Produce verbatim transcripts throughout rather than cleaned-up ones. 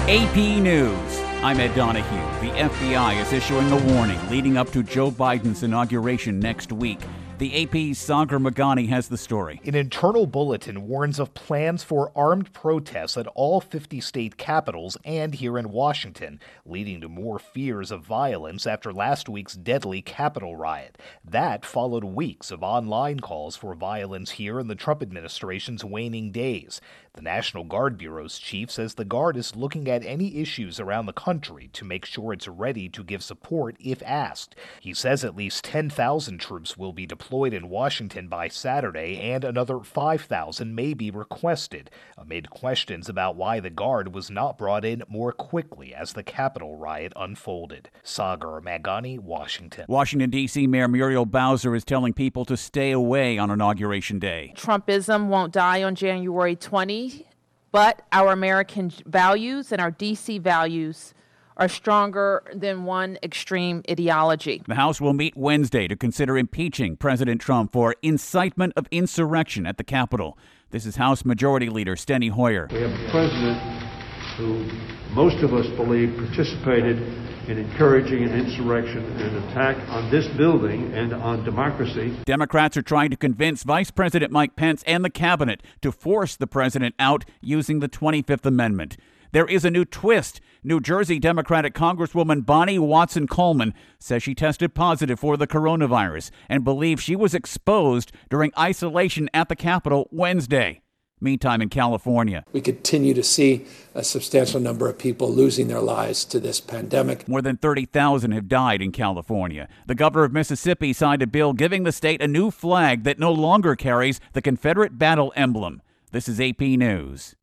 A P News. I'm Ed Donahue. The F B I is issuing a warning leading up to Joe Biden's inauguration next week. The A P's Sagar Meghani has the story. An internal bulletin warns of plans for armed protests at all fifty state capitals and here in Washington, leading to more fears of violence after last week's deadly Capitol riot. That followed weeks of online calls for violence here in the Trump administration's waning days. The National Guard Bureau's chief says the Guard is looking at any issues around the country to make sure it's ready to give support if asked. He says at least ten thousand troops will be deployed in Washington by Saturday, and another five thousand may be requested, amid questions about why the Guard was not brought in more quickly as the Capitol riot unfolded. Sagar Meghani, Washington. Washington, D C. Mayor Muriel Bowser is telling people to stay away on Inauguration Day. Trumpism won't die on January twentieth. But our American values and our D C values are stronger than one extreme ideology. The House will meet Wednesday to consider impeaching President Trump for incitement of insurrection at the Capitol. This is House Majority Leader Steny Hoyer. We have a president who most of us believe participated in encouraging an insurrection and an attack on this building and on democracy. Democrats are trying to convince Vice President Mike Pence and the cabinet to force the president out using the twenty-fifth Amendment. There is a new twist. New Jersey Democratic Congresswoman Bonnie Watson Coleman says she tested positive for the coronavirus and believes she was exposed during isolation at the Capitol Wednesday. Meantime, in California, we continue to see a substantial number of people losing their lives to this pandemic. More than thirty thousand have died in California. The governor of Mississippi signed a bill giving the state a new flag that no longer carries the Confederate battle emblem. This is A P News.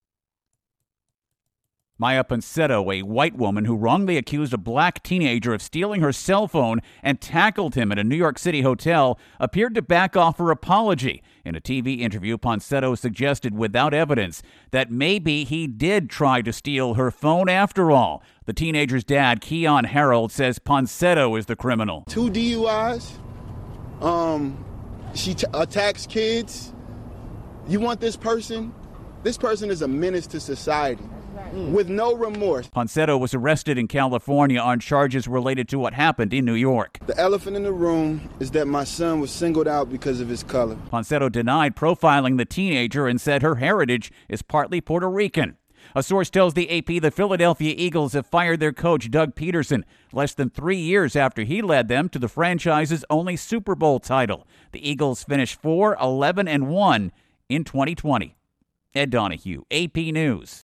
Maya Ponsetto, a white woman who wrongly accused a black teenager of stealing her cell phone and tackled him at a New York City hotel, appeared to back off her apology. In a T V interview, Ponsetto suggested without evidence that maybe he did try to steal her phone after all. The teenager's dad, Keon Harold, says Ponsetto is the criminal. Two D U Is. Um, she t- attacks kids. You want this person? This person is a menace to society. With no remorse. Ponsetto was arrested in California on charges related to what happened in New York. The elephant in the room is that my son was singled out because of his color. Ponsetto denied profiling the teenager and said her heritage is partly Puerto Rican. A source tells the A P the Philadelphia Eagles have fired their coach, Doug Peterson, less than three years after he led them to the franchise's only Super Bowl title. The Eagles finished four eleven and one in twenty twenty. Ed Donahue, A P News.